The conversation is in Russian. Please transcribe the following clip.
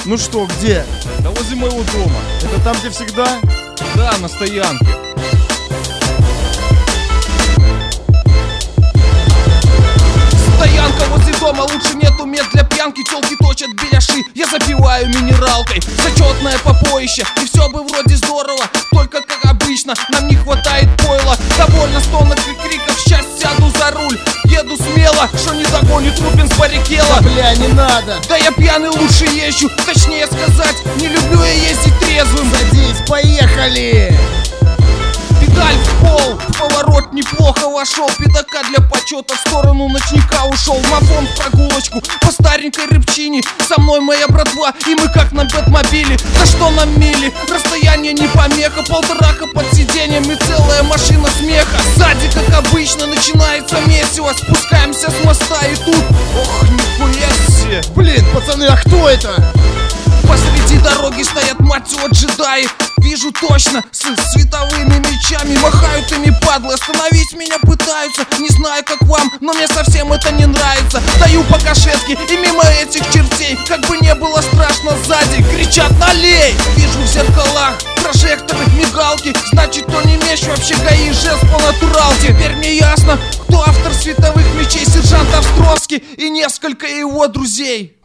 Ну что, где? Да возле моего дома. Это там, где всегда? Да, на стоянке. Стоянка возле дома, лучше нету мест для пьянки. Тёлки точат беляши, я запиваю минералкой. Зачетное попоище, и все бы вроде здорово. Только как обычно, нам не хватает пойла. Довольно стонок и криков, сейчас сяду за руль. Еду смело, что не догонит Рубин с Баррикелла. Бля, не надо. Да я пьяный лучше езжу, точнее сказать, не люблю я ездить трезвым. Садись, поехали. Педаль в пол, в поворот неплохо вошел. Педака для почета в сторону ночника ушел. Мафон в прогулочку по старенькой рыбчине. Со мной моя братва, и мы как на бэтмобиле. Да что нам мили, расстояние не помеха. Полторака под сиденьем и целая машина смеха. Сзади, как обычно, начинается месиво. Спускаемся с моста и тут, ох, нихуя себе. Блин, пацаны, а кто это? Посреди дороги стоят, мать его, джедаи. Вижу точно, с световыми мечами. Махают ими падлы, остановить меня пытаются. Не знаю, как вам, но мне совсем это не нравится. Даю по кашетке и мимо этих чертей. Как бы не было страшно сзади, кричат: налей! Вижу в зеркалах прожекторы, мигалки. Значит, то не меч, вообще ГАИ, жест по натуралке. Теперь мне ясно, кто автор световых мечей. Сержант Островский и несколько его друзей.